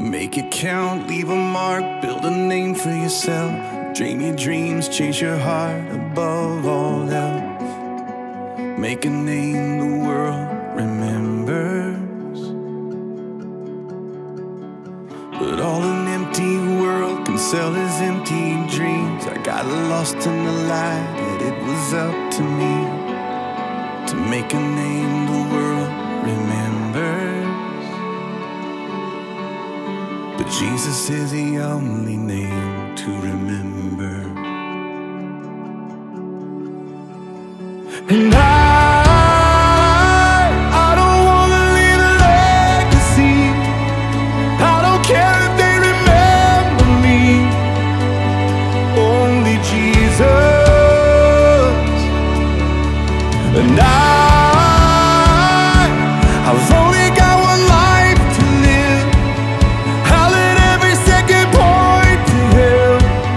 Make it count, leave a mark, build a name for yourself. Dream your dreams, chase your heart above all else. Make a name the world remembers. But all an empty world can sell is empty dreams. I got lost in the light that it was up to me to make a name the world remembers. But Jesus is the only name to remember. And I don't wanna leave a legacy. I don't care if they remember me. Only Jesus. And I've only got one life to live. I'll let every second point to Him.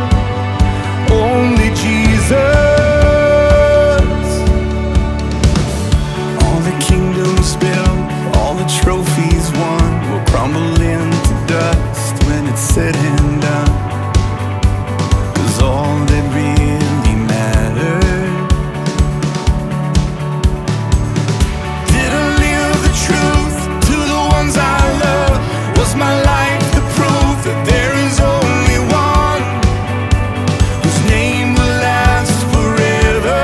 Only Jesus. All the kingdoms built, all the trophies won, will crumble into dust when it's said and done. 'Cause all that really mattered, did I live the truth to the ones I love? Was my life the proof that there is only one whose name will last forever?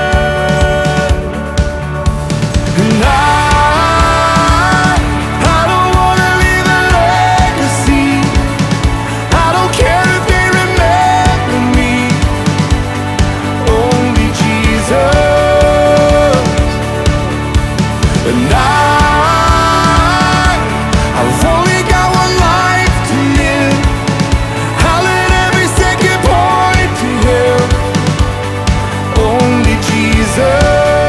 And I don't wanna leave a legacy. I don't care if they remember me. Only Jesus. And I've only got one life to live. I'll let every second point to Him. Only Jesus.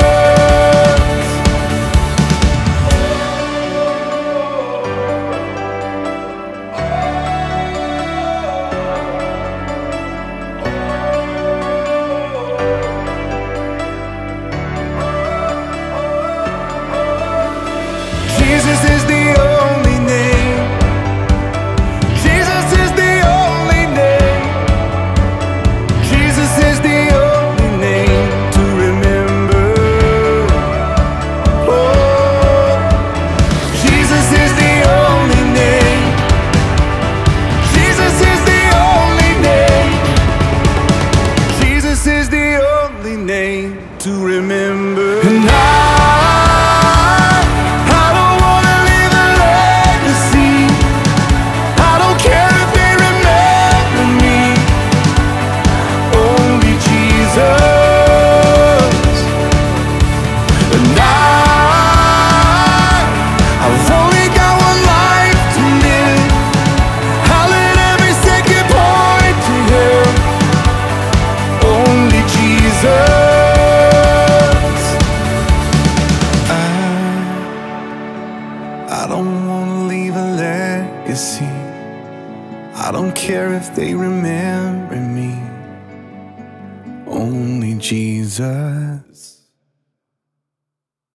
Jesus is the only name. Jesus is the only name. Jesus is the only name to remember. Oh, Jesus is the only name. Jesus is the only name. Jesus is the only name to remember. And I don't wanna leave a legacy. I don't care if they remember me. Only Jesus. And I've only got one life to live. I'll let every second point to Him. Only Jesus. I don't wanna leave a legacy. I don't care if they remember me. Only Jesus.